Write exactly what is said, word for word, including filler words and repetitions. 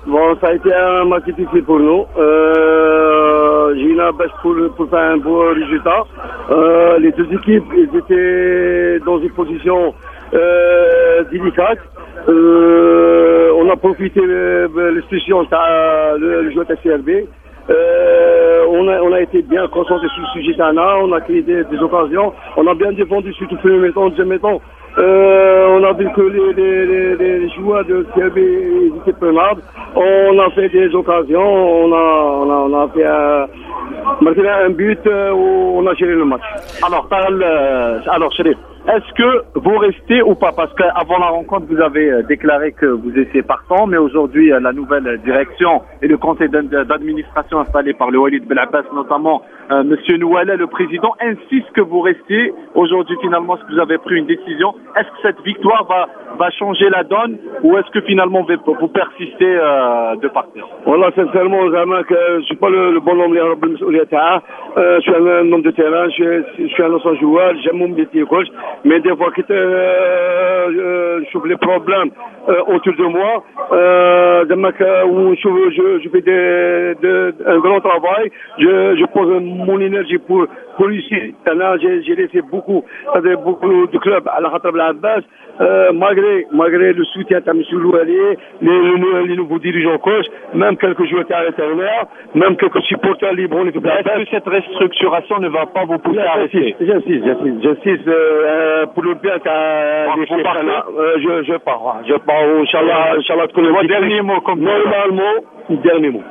Bon, ça a été un match difficile pour nous. Euh, j'ai eu la baisse pour, pour faire un beau résultat. Euh, les deux équipes, ils étaient dans une position euh, délicate. Euh, on a profité de l'expression de le, le joueur de C R B. Euh, on, a, on a été bien concentré sur le sujet d'Anna, on a créé des, des occasions, on a bien défendu surtout le premier temps, deuxième temps. Euh, on a vu que les, les, les, les joueurs de C R B étaient prenables. On a fait des occasions, on a, on a, on a fait un, marqué un but euh, où on a géré le match. Alors, parle, euh, alors Chérif, est-ce que vous restez ou pas? Parce qu'avant la rencontre, vous avez déclaré que vous étiez partant, mais aujourd'hui, la nouvelle direction et le conseil d'administration installé par le Walid Belabbas, notamment euh, Monsieur Nouala, le président, insiste que vous restiez. Aujourd'hui, finalement, est-ce que vous avez pris une décision? Est-ce que cette victoire va, va changer la donne ou est-ce que finalement vous, vous persistez euh, de partir? Voilà, sincèrement, que je ne suis pas le, le bon homme, euh, je suis un, un homme de terrain, je, je suis un ancien joueur, j'aime mon métier coach. Mais des fois que euh, euh, je trouve les problèmes euh, autour de moi, euh, où je, je, je fais des, de, un grand travail, je, je pose mon énergie pour, pour ici. J'ai, j'ai laissé beaucoup, beaucoup de clubs à la Khatab al-Abbas, euh, malgré, malgré le soutien de M. Louali, les, les, les nouveaux dirigeants coach, même quelques joueurs à l'intérieur, même quelques supporters libres. Est-ce que cette restructuration ne va pas vous pousser à rester? J'insiste, j'insiste, j'insiste. Euh, pour le bien qu'à les euh, je, je pars, je pars, Inch'Allah, Inch'Allah, dernier mot comme normalement, dernier mot.